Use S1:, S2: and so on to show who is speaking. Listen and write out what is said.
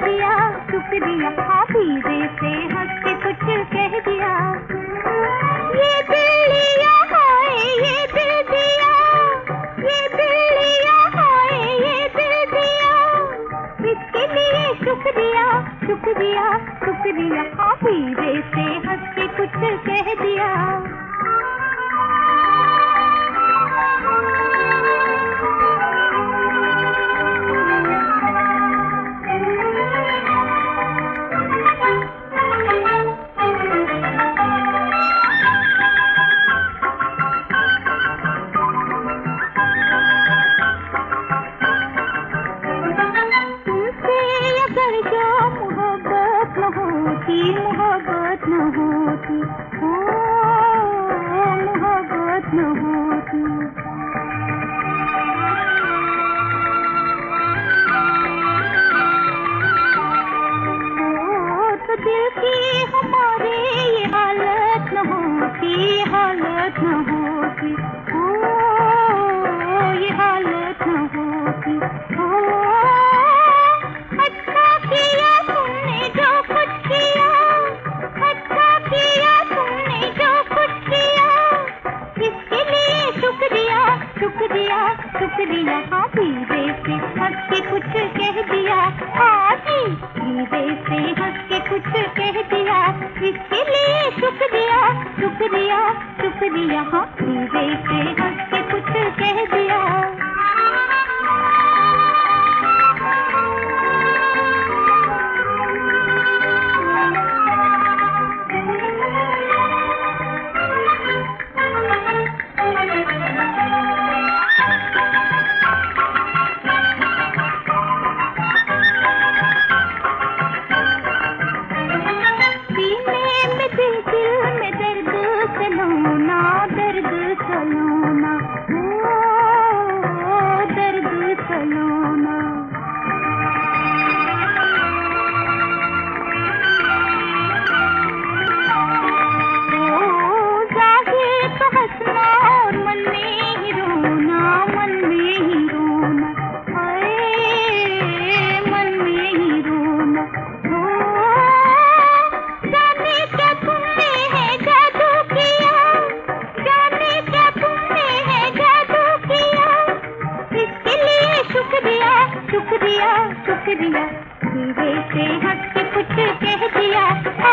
S1: शुक्रिया शुक्रिया, हाँ धीरे से हंस के कुछ कह दिया। ये दिल लिया हाय ये दिल दिया, ये दिल लिया हाय ये दिल दिया, इसके लिए शुक्रिया शुक्रिया शुक्रिया, हाँ धीरे से हंस के कुछ कह दिया। मोहब्बत न होती, ओ मोहब्बत न होती। ओ तो दिल की हमारे ये हालत न होती, हालत न होती, ओ ये हालत न होती। ओ अच्छा किया तुमने जो कुछ किया, अच्छा किया तुमने जो कुछ किया, इसके लिए शुक्रिया शुक्रिया शुक्रिया, हाँ धीरे से हंस के कुछ कह दिया। हाँ जी धीरे से हंस के कुछ कह दिया, इसके लिए शुक्रिया शुक्रिया शुक्रिया, हाँ धीरे से हंस के कुछ कह दिया। शुक्रिया शुक्रिया, धीरे से हंस के कुछ कह दिया।